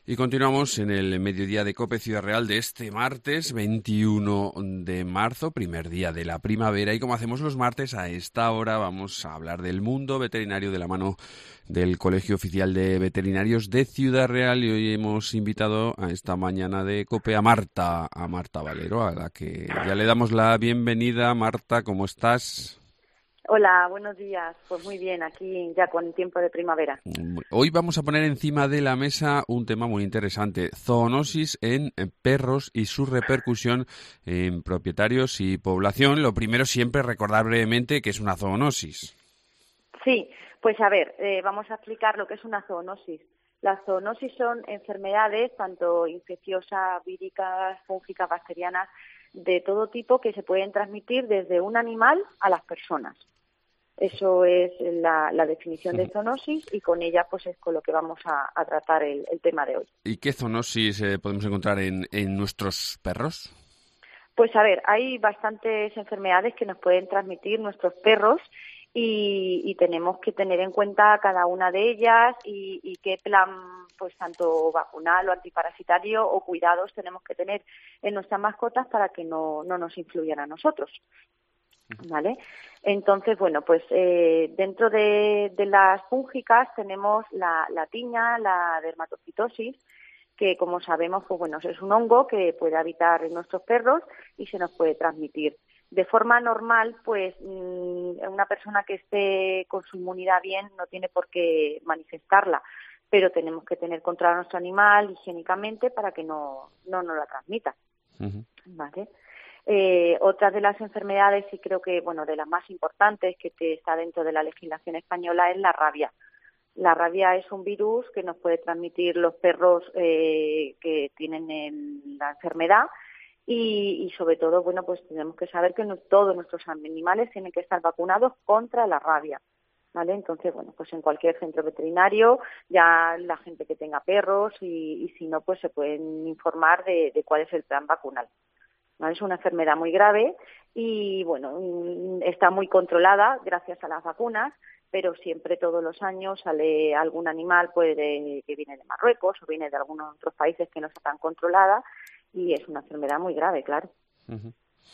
Y continuamos en el mediodía de COPE Ciudad Real de este martes 21 de marzo, primer día de la primavera. Y como hacemos los martes, a esta hora vamos a hablar del mundo veterinario de la mano del Colegio Oficial de Veterinarios de Ciudad Real. Y hoy hemos invitado a esta mañana de COPE a Marta Valero, a la que ya le damos la bienvenida. Marta, ¿cómo estás? Hola, buenos días. Pues muy bien, aquí ya con tiempo de primavera. Hoy vamos a poner encima de la mesa un tema muy interesante, zoonosis en perros y su repercusión en propietarios y población. Lo primero, siempre recordar brevemente qué es una zoonosis. Sí, pues a ver, vamos a explicar lo que es una zoonosis. Las zoonosis son enfermedades, tanto infecciosas, víricas, fúngicas, bacterianas, de todo tipo que se pueden transmitir desde un animal a las personas. Eso es la definición de zoonosis y con ella pues es con lo que vamos a tratar el tema de hoy. ¿Y qué zoonosis podemos encontrar en nuestros perros? Pues a ver, hay bastantes enfermedades que nos pueden transmitir nuestros perros y tenemos que tener en cuenta cada una de ellas y qué plan, pues tanto vacunal o antiparasitario o cuidados tenemos que tener en nuestras mascotas para que no nos influyan a nosotros. ¿Vale? Entonces, bueno, pues dentro de las fúngicas tenemos la tiña, la dermatocitosis, que como sabemos, pues bueno, es un hongo que puede habitar en nuestros perros y se nos puede transmitir. De forma normal, pues una persona que esté con su inmunidad bien no tiene por qué manifestarla, pero tenemos que tener controlado a nuestro animal higiénicamente para que no nos la transmita. Uh-huh. ¿Vale? Otras de las enfermedades, y creo que bueno de las más importantes que está dentro de la legislación española, es la rabia. La rabia es un virus que nos puede transmitir los perros que tienen la enfermedad y sobre todo, bueno, pues tenemos que saber que todos nuestros animales tienen que estar vacunados contra la rabia. ¿Vale? Entonces, bueno, pues en cualquier centro veterinario, ya la gente que tenga perros y si no, pues se pueden informar de cuál es el plan vacunal. ¿Vale? Es una enfermedad muy grave y, bueno, está muy controlada gracias a las vacunas, pero siempre todos los años sale algún animal pues que viene de Marruecos o viene de algunos otros países que no está tan controlada y es una enfermedad muy grave, claro. Uh-huh.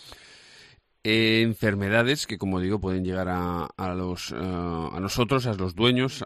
Enfermedades que, como digo, pueden llegar a nosotros, a los dueños,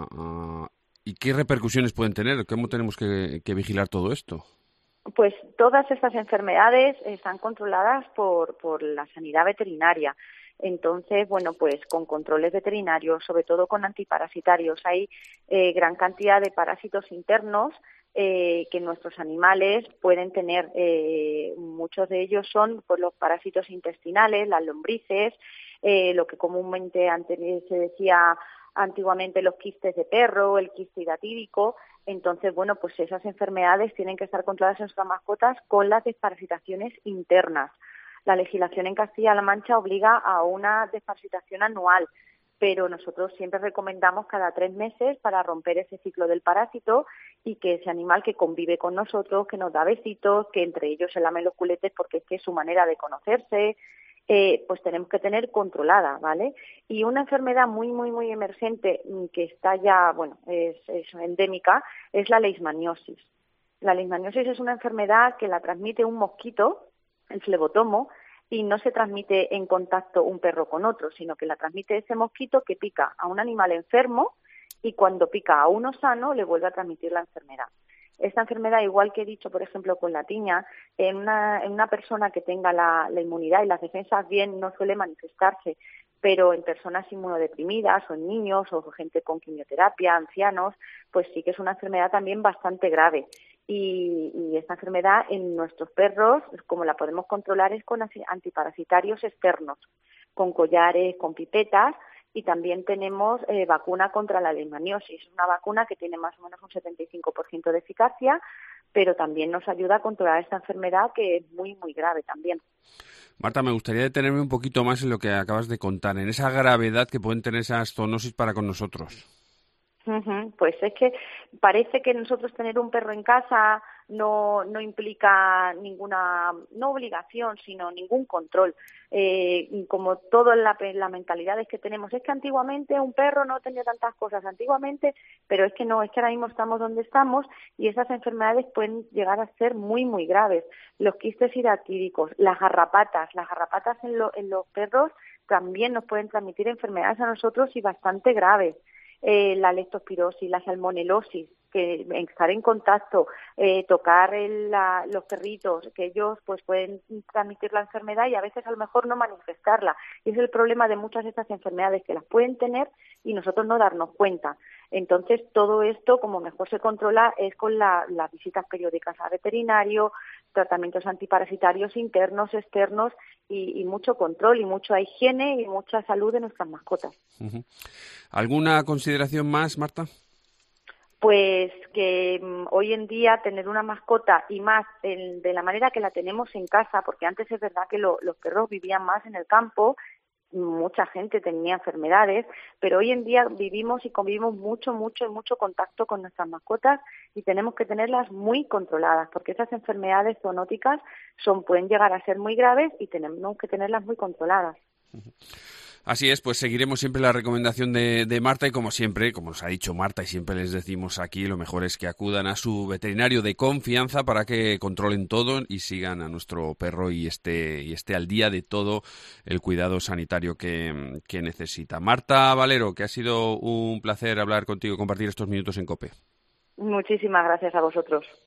¿y qué repercusiones pueden tener? ¿Cómo tenemos que vigilar todo esto? Pues todas estas enfermedades están controladas por la sanidad veterinaria. Entonces, bueno, pues con controles veterinarios, sobre todo con antiparasitarios, hay gran cantidad de parásitos internos que nuestros animales pueden tener. Muchos de ellos son pues, los parásitos intestinales, las lombrices, lo que comúnmente antes se decía antiguamente los quistes de perro, el quiste hidatídico. Entonces, bueno, pues esas enfermedades tienen que estar controladas en nuestras mascotas con las desparasitaciones internas. La legislación en Castilla-La Mancha obliga a una desparasitación anual, pero nosotros siempre recomendamos cada 3 meses para romper ese ciclo del parásito y que ese animal que convive con nosotros, que nos da besitos, que entre ellos se lamen los culetes porque es que es su manera de conocerse, pues tenemos que tener controlada, ¿vale? Y una enfermedad muy, muy, muy emergente que está ya, bueno, es endémica, es la leishmaniosis. La leishmaniosis es una enfermedad que la transmite un mosquito, el flebotomo, y no se transmite en contacto un perro con otro, sino que la transmite ese mosquito que pica a un animal enfermo y cuando pica a uno sano le vuelve a transmitir la enfermedad. Esta enfermedad, igual que he dicho, por ejemplo, con la tiña, en una persona que tenga la inmunidad y las defensas bien no suele manifestarse, pero en personas inmunodeprimidas o en niños o gente con quimioterapia, ancianos, pues sí que es una enfermedad también bastante grave. Y esta enfermedad en nuestros perros, como la podemos controlar, es con antiparasitarios externos, con collares, con pipetas, y también tenemos vacuna contra la leishmaniosis, una vacuna que tiene más o menos un 75% de eficacia, pero también nos ayuda a controlar esta enfermedad que es muy, muy grave también. Marta, me gustaría detenerme un poquito más en lo que acabas de contar, en esa gravedad que pueden tener esas zoonosis para con nosotros. Ujú. Pues es que parece que nosotros tener un perro en casa no implica ninguna, no obligación, sino ningún control. Como todo en la mentalidad es que tenemos, es que antiguamente un perro no tenía tantas cosas, antiguamente, pero es que no, es que ahora mismo estamos donde estamos y esas enfermedades pueden llegar a ser muy, muy graves. Los quistes hidatíricos, las garrapatas en los perros también nos pueden transmitir enfermedades a nosotros y bastante graves. La leptospirosis, la salmonelosis, que estar en contacto, tocar los perritos, que ellos pues pueden transmitir la enfermedad y a veces a lo mejor no manifestarla. Y es el problema de muchas de estas enfermedades, que las pueden tener y nosotros no darnos cuenta. Entonces, todo esto, como mejor se controla, es con las visitas periódicas al veterinario, tratamientos antiparasitarios internos, externos y mucho control y mucha higiene y mucha salud de nuestras mascotas. Uh-huh. ¿Alguna consideración más, Marta? Pues que hoy en día tener una mascota y más de la manera que la tenemos en casa, porque antes es verdad que los perros vivían más en el campo, mucha gente tenía enfermedades, pero hoy en día vivimos y convivimos mucho contacto con nuestras mascotas y tenemos que tenerlas muy controladas, porque esas enfermedades zoonóticas pueden llegar a ser muy graves y tenemos que tenerlas muy controladas. Así es, pues seguiremos siempre la recomendación de Marta y como siempre, como nos ha dicho Marta y siempre les decimos aquí, lo mejor es que acudan a su veterinario de confianza para que controlen todo y sigan a nuestro perro y esté al día de todo el cuidado sanitario que necesita. Marta Valero, que ha sido un placer hablar contigo y compartir estos minutos en COPE. Muchísimas gracias a vosotros.